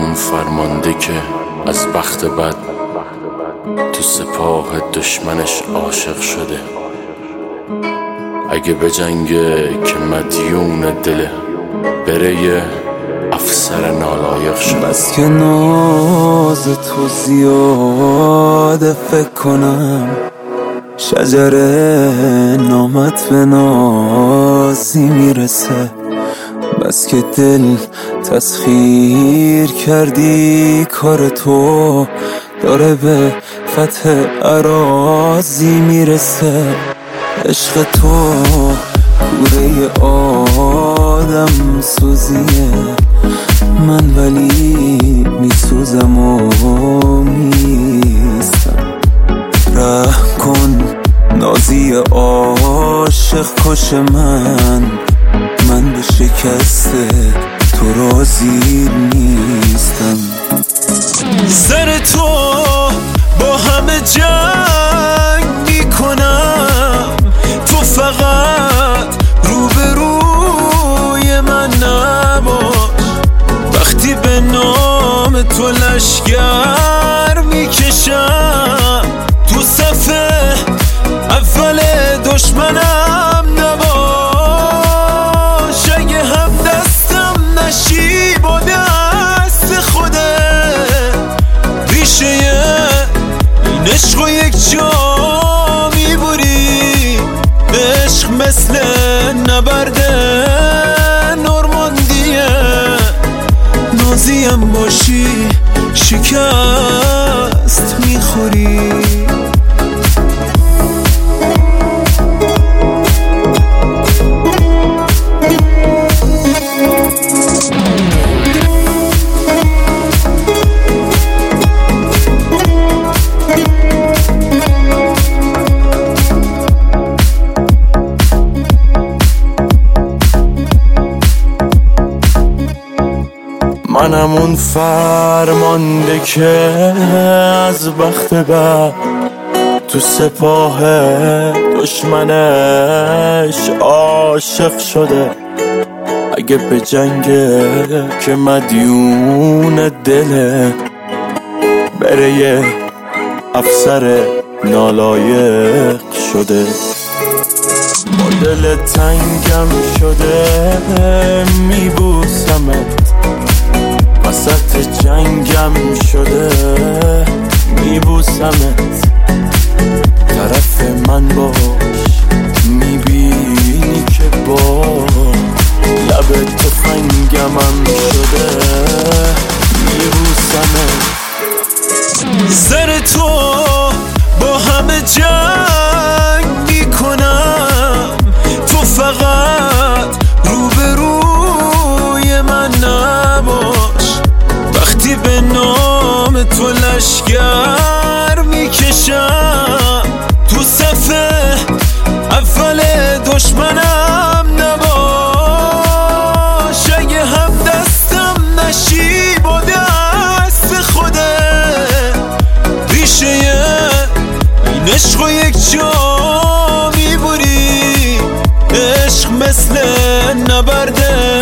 اون فرمانده که از بخت بد تو سپاه دشمنش عاشق شده. اگه بجنگه که مدیون دله، بره یه افسر نالایق شده. بس که ناز تو زیاده فکر کنم شجر نامت به نازی میرسه. بس که دل تسخیر کردی کار تو داره به فتح اراضی میرسه. عشق تو کوره آدم سوزیه، من ولی میسوزم و میستم. رحم کن نازی عاشق کش من به شکست تو راضی نیستم. سر تو با همه جنگ میکنم، تو فقط روبروی من نباش. وقتی به نام تو لشگر میکشم، تو صف اول دشمنم نباش. اگه هم دستم نشی با دست خودت، ریشه این عشق و یک جا میبری. عشق مثل نبرد نورماندیه، نازیم باشی شکست میخوری. منم اون فرمانده که از بخت بد تو سپاه دشمنش عاشق شده. اگه به جنگه که مدیون دله، بره یه افسر نالایق شده. با دل تنگم شده میبوسمت، وسط جنگم شده میبوسمت. طرف من باش میبینی که با لب تفنگمم شده میبوسمت. سر تو با همه جنگ میکنم، تو فقط روبروی من نباش. وقتی به نام تو لشگر میکشم، تو صف اول دشمنم نباش. اگه هم دستم نشی با دست خودت، ریشه این عشق و یک جا میبری. عشق مثل نبرد